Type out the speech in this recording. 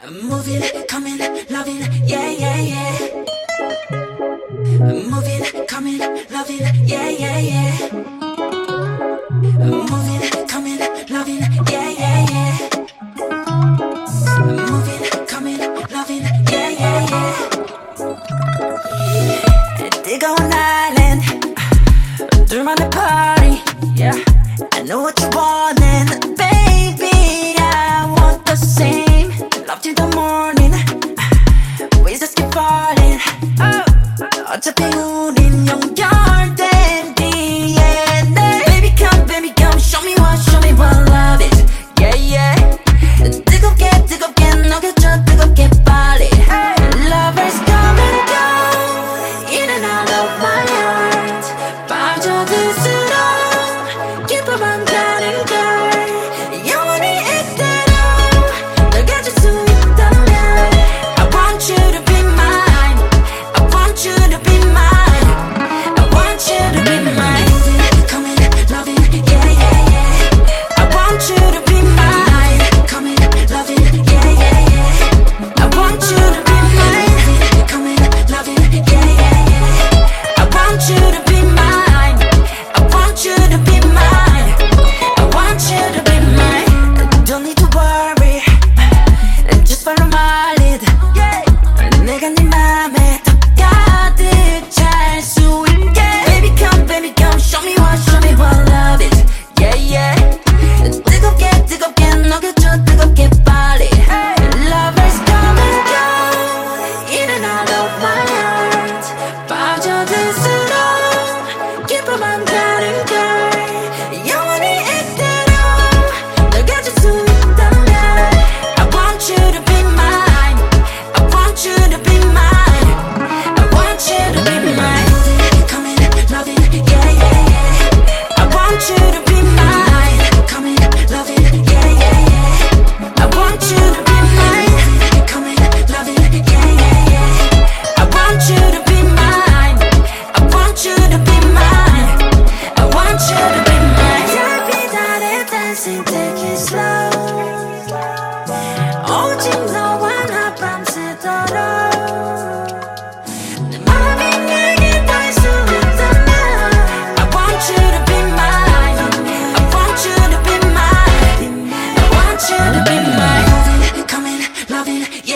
I'm moving, coming, loving, yeah, yeah, yeah. I'm moving, coming, loving, yeah, yeah, yeah. I'm moving, coming, loving, yeah, yeah, yeah. I'm moving, coming, loving, yeah, yeah, yeah. Dig on an island, through the party, yeah. I know what you want, and baby, I want the same. Love till the morning, ways just keep falling. 어차피 우린 연결된 DNA. Baby come, show me what love is. Yeah, yeah. 뜨겁게 녹여줘, 뜨겁게 빨리. Lovers come and go, in and out of my heart. 빠져들수록 기뻐만 가는 걸. 영원히 이대로 널 가질 수 있다면 I want you to be mine. I want you to be mine. I want you to be mine. Coming, loving, yeah, yeah, yeah. I want you to be mine. Coming, loving, yeah, yeah, yeah. I want you to be mine. Coming, loving, yeah, yeah, yeah. I want you to be mine. I want you to be mine. I want you to be mine. Don't need to worry. Just follow my lead. 내가 네 맘에 더 가득 찰 수 있게. Baby come, show me what love is. Yeah, yeah. 뜨겁게 녹여줘, 뜨겁게 빨리. Lovers come and go, in and out of my heart. 빠져들수록 기뻐만 가는 걸. 영원히 이대로 널 가질 수 있다면 I want you to be mine. I want you to be mine. I want you to be mine. Coming, loving, yeah, yeah, yeah. I want you to be mine. Coming, loving, yeah, yeah, yeah. I want you to be mine. Coming, loving, yeah, yeah, yeah. I want you to be mine. I want you to be mine. I want you to be mine. 달빛 아래 dancing, take it slow. 오직 너와 나 밤새도록 내 맘이 내게 닿을 수 있다면 I want you to be mine. I want you to be mine. I want you to be mine. Moving, coming, loving,